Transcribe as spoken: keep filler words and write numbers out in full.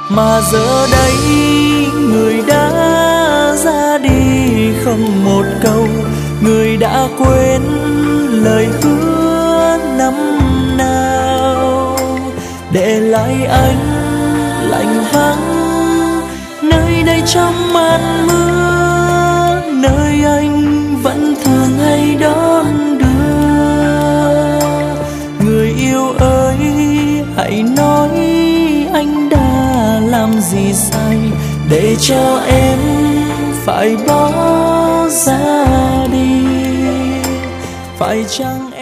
Mà giờ đây người đã ra đi không một câu, người đã quên lời hứa năm nào, để lại anh lạnh vắng nơi đây trong màn mưa, nơi anh vẫn thường hay đón đưa. Người yêu ơi hãy nói anh đã làm gì sai để cho em phải bỏ ra đi, phải chăng